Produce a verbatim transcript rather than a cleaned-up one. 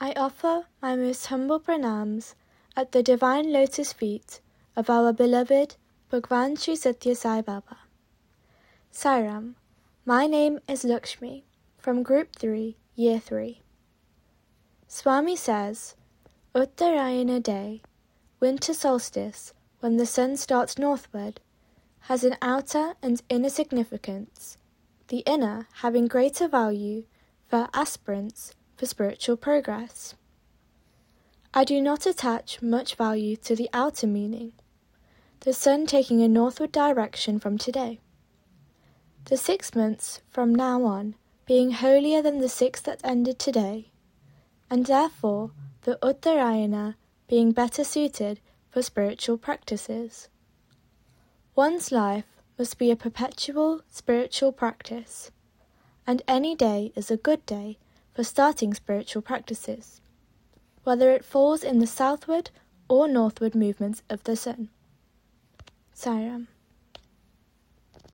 I offer my most humble pranams at the divine lotus feet of our beloved Bhagwan Sri Satya Sai Baba. Sairam, my name is Lakshmi, from Group three, Year three. Swami says, Uttarayana Day, winter solstice, when the sun starts northward, has an outer and inner significance, the inner having greater value for aspirants for spiritual progress. I do not attach much value to the outer meaning, the sun taking a northward direction from today. The six months from now on being holier than the six that ended today, and therefore the Uttarayana being better suited for spiritual practices. One's life must be a perpetual spiritual practice, and any day is a good day for starting spiritual practices, whether it falls in the southward or northward movements of the sun. Sairam.